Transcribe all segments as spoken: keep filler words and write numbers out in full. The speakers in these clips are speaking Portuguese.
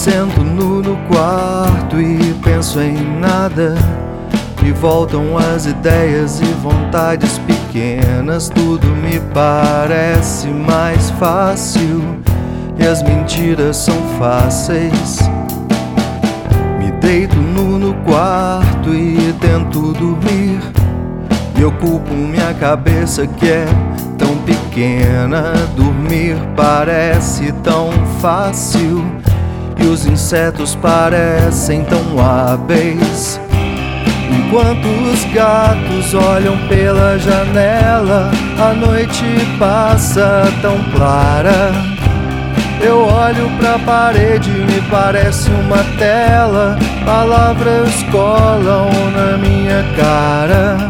sento nu no quarto e penso em nada. Me voltam as ideias e vontades pequenas. Tudo me parece mais fácil e as mentiras são fáceis. Me deito nu no quarto e tento dormir, e ocupo minha cabeça que é tão pequena. Dormir parece tão fácil e os insetos parecem tão hábeis. Enquanto os gatos olham pela janela, a noite passa tão clara. Eu olho pra parede, me parece uma tela. Palavras colam na minha cara.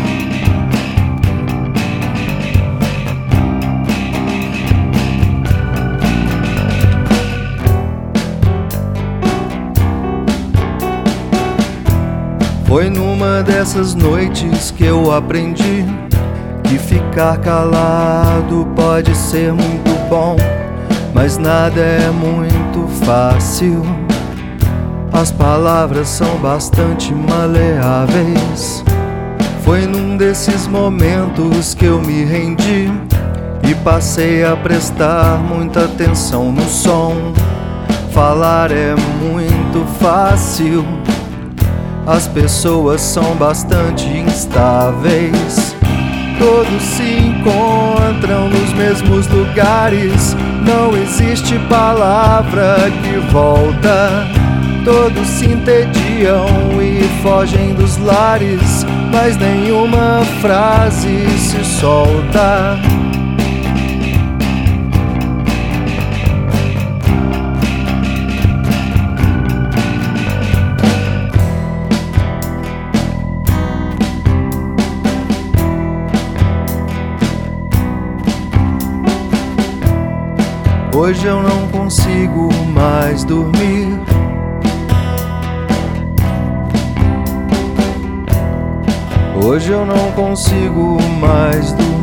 Foi numa dessas noites que eu aprendi que ficar calado pode ser muito bom, mas nada é muito fácil. As palavras são bastante maleáveis. Foi num desses momentos que eu me rendi e passei a prestar muita atenção no som. Falar é muito fácil. As pessoas são bastante instáveis. Todos se encontram nos mesmos lugares. Não existe palavra que volta. Todos se entediam e fogem dos lares, mas nenhuma frase se solta. Hoje eu não consigo mais dormir. Hoje eu não consigo mais dormir.